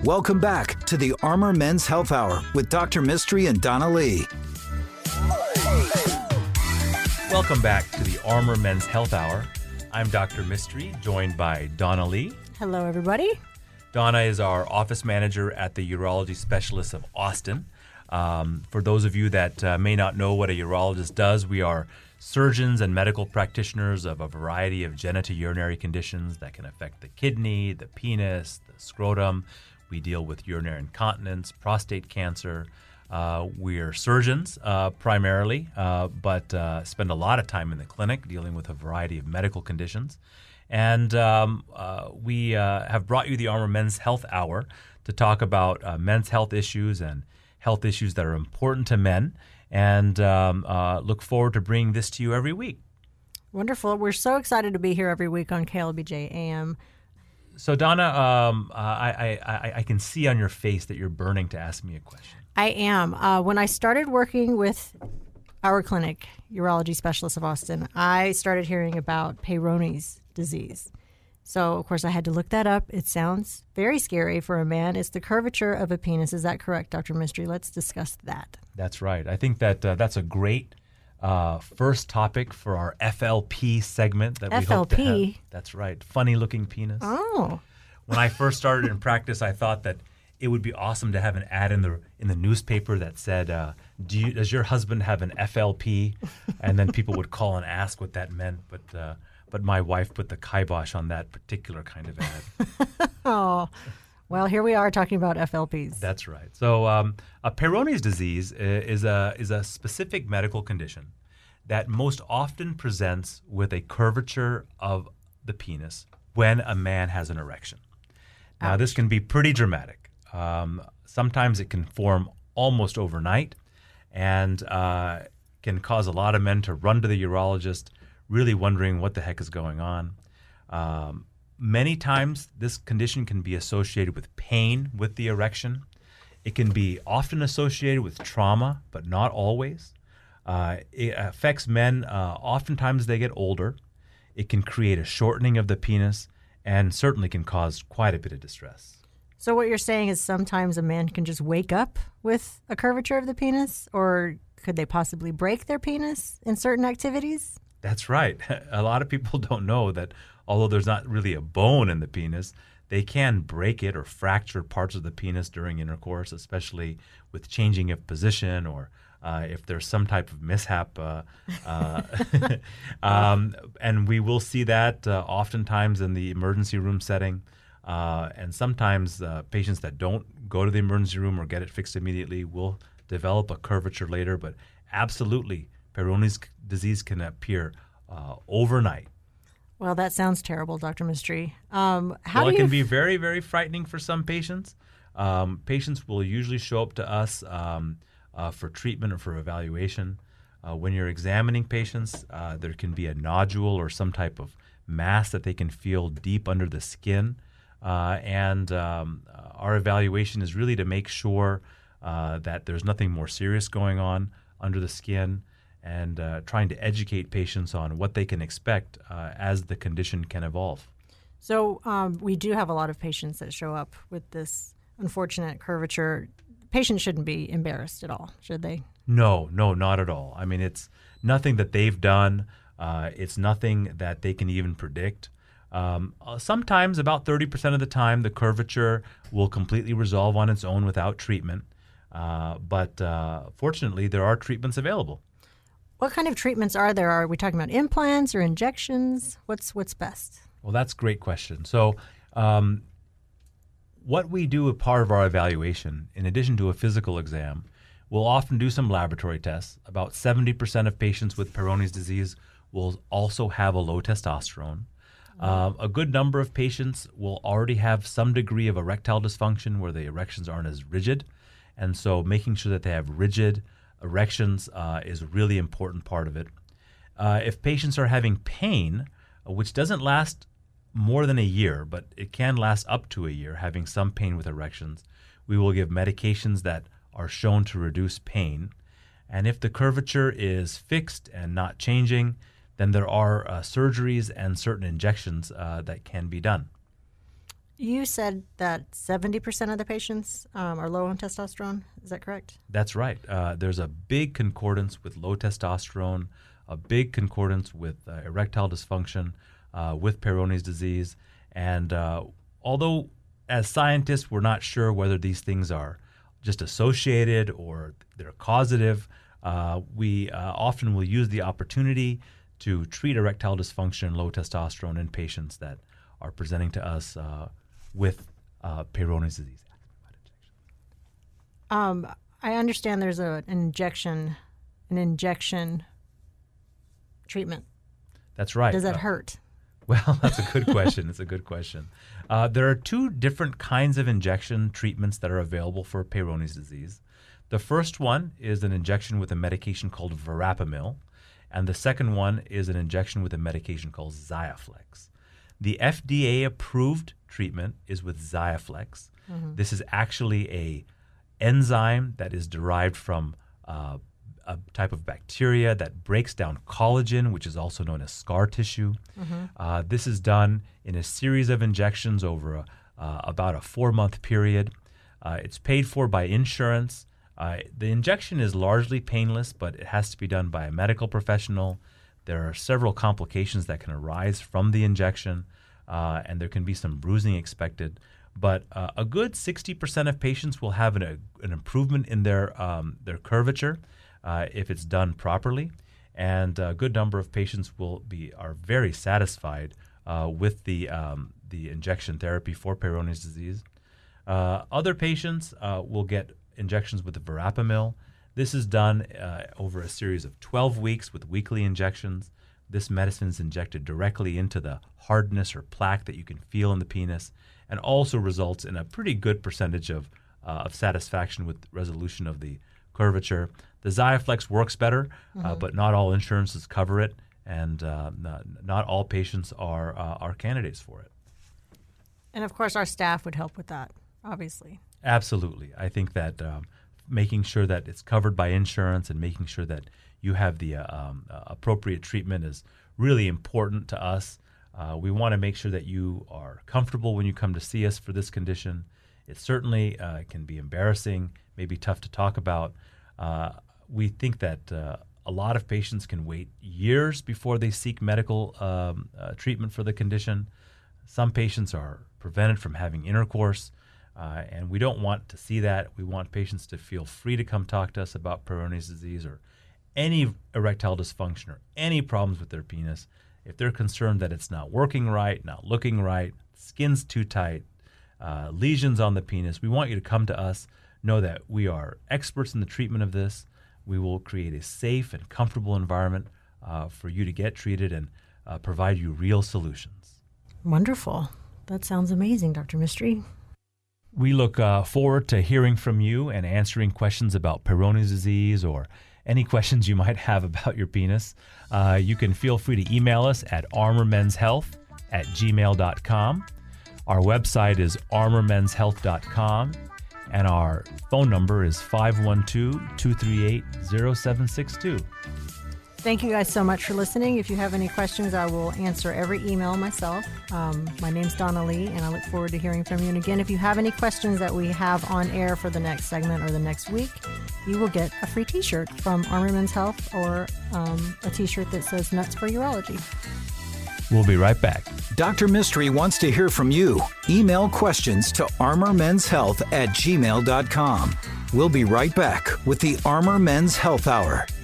Welcome back to the Armor Men's Health Hour with Dr. Mystery and Donna Lee. Welcome back to the Armor Men's Health Hour. I'm Dr. Mystery, joined by Donna Lee. Hello, everybody. Donna is our office manager at the Urology Specialists of Austin. For those of you that may not know what a urologist does, we are surgeons and medical practitioners of a variety of genitourinary conditions that can affect the kidney, the penis, the scrotum. We deal with urinary incontinence, prostate cancer. We are surgeons primarily, but spend a lot of time in the clinic dealing with a variety of medical conditions. And we have brought you the Armor Men's Health Hour to talk about men's health issues and health issues that are important to men, and look forward to bringing this to you every week. Wonderful. We're so excited to be here every week on KLBJ AM. So, Donna, I can see on your face that you're burning to ask me a question. I am. When I started working with our clinic, Urology Specialists of Austin, I started hearing about Peyronie's disease. So, of course, I had to look that up. It sounds very scary for a man. It's the curvature of a penis. Is that correct, Dr. Mystery? Let's discuss that. That's right. I think that that's a great first topic for our FLP segment that we hope to have. FLP? That's right. Funny-looking penis. Oh. When I first started in practice, I thought that it would be awesome to have an ad in the newspaper that said, does your husband have an FLP? And then people would call and ask what that meant. But my wife put the kibosh on that particular kind of ad. Oh. Well, here we are talking about FLPs. That's right. So Peyronie's disease is a specific medical condition that most often presents with a curvature of the penis when a man has an erection. Now, this can be pretty dramatic. Sometimes it can form almost overnight and can cause a lot of men to run to the urologist really wondering what the heck is going on. Many times, this condition can be associated with pain with the erection. It can be often associated with trauma, but not always. It affects men. Oftentimes, they get older. It can create a shortening of the penis and certainly can cause quite a bit of distress. So what you're saying is sometimes a man can just wake up with a curvature of the penis, or could they possibly break their penis in certain activities? That's right. A lot of people don't know that although there's not really a bone in the penis, they can break it or fracture parts of the penis during intercourse, especially with changing of position or if there's some type of mishap. And we will see that oftentimes in the emergency room setting. And sometimes patients that don't go to the emergency room or get it fixed immediately will develop a curvature later. But absolutely, Peyronie's disease can appear overnight. Well, that sounds terrible, Dr. Mystery. It can be very, very frightening for some patients. Patients will usually show up to us for treatment or for evaluation. When you're examining patients, there can be a nodule or some type of mass that they can feel deep under the skin. And our evaluation is really to make sure that there's nothing more serious going on under the skin, and trying to educate patients on what they can expect as the condition can evolve. So we do have a lot of patients that show up with this unfortunate curvature. Patients shouldn't be embarrassed at all, should they? No, not at all. I mean, it's nothing that they've done. It's nothing that they can even predict. Sometimes, about 30% of the time, the curvature will completely resolve on its own without treatment. But fortunately, there are treatments available. What kind of treatments are there? Are we talking about implants or injections? What's best? Well, that's a great question. So what we do as part of our evaluation, in addition to a physical exam, we'll often do some laboratory tests. About 70% of patients with Peyronie's disease will also have a low testosterone. A good number of patients will already have some degree of erectile dysfunction where the erections aren't as rigid. And so making sure that they have rigid erections is a really important part of it. If patients are having pain, which doesn't last more than a year, but it can last up to a year, having some pain with erections, we will give medications that are shown to reduce pain. And if the curvature is fixed and not changing, then there are surgeries and certain injections that can be done. You said that 70% of the patients are low on testosterone. Is that correct? That's right. There's a big concordance with low testosterone, a big concordance with erectile dysfunction, with Peyronie's disease. And although as scientists, we're not sure whether these things are just associated or they're causative, we often will use the opportunity to treat erectile dysfunction and low testosterone in patients that are presenting to us with Peyronie's disease. I understand there's an injection treatment. That's right. Does that hurt? Well, that's a good question. It's a good question. There are two different kinds of injection treatments that are available for Peyronie's disease. The first one is an injection with a medication called Verapamil, and the second one is an injection with a medication called Xiaflex. The FDA-approved treatment is with Xiaflex. Mm-hmm. This is actually an enzyme that is derived from a type of bacteria that breaks down collagen, which is also known as scar tissue. Mm-hmm. This is done in a series of injections over about a 4-month period. It's paid for by insurance. The injection is largely painless, but it has to be done by a medical professional. There are several complications that can arise from the injection, and there can be some bruising expected. But a good 60% of patients will have an improvement in their curvature if it's done properly, and a good number of patients are very satisfied with the injection therapy for Peyronie's disease. Other patients will get injections with the Verapamil. This is done over a series of 12 weeks with weekly injections. This medicine is injected directly into the hardness or plaque that you can feel in the penis, and also results in a pretty good percentage of satisfaction with resolution of the curvature. The Xiaflex works better, but not all insurances cover it, and not all patients are candidates for it. And of course, our staff would help with that, obviously. Absolutely. I think that making sure that it's covered by insurance and making sure that you have the appropriate treatment is really important to us. We want to make sure that you are comfortable when you come to see us for this condition. It certainly can be embarrassing, maybe tough to talk about. We think that a lot of patients can wait years before they seek medical treatment for the condition. Some patients are prevented from having intercourse, and we don't want to see that. We want patients to feel free to come talk to us about Peyronie's disease or any erectile dysfunction or any problems with their penis. If they're concerned that it's not working right, not looking right, skin's too tight, lesions on the penis, we want you to come to us. Know that we are experts in the treatment of this. We will create a safe and comfortable environment for you to get treated and provide you real solutions. Wonderful. That sounds amazing, Dr. Mistry. We look forward to hearing from you and answering questions about Peyronie's disease or any questions you might have about your penis. You can feel free to email us at armormenshealth@gmail.com. Our website is armormenshealth.com, and our phone number is 512-238-0762. Thank you guys so much for listening. If you have any questions, I will answer every email myself. My name's Donna Lee, and I look forward to hearing from you. And again, if you have any questions that we have on air for the next segment or the next week, you will get a free t-shirt from Armor Men's Health or a t-shirt that says Nuts for Urology. We'll be right back. Dr. Mistry wants to hear from you. Email questions to armormenshealth@gmail.com. We'll be right back with the Armor Men's Health Hour.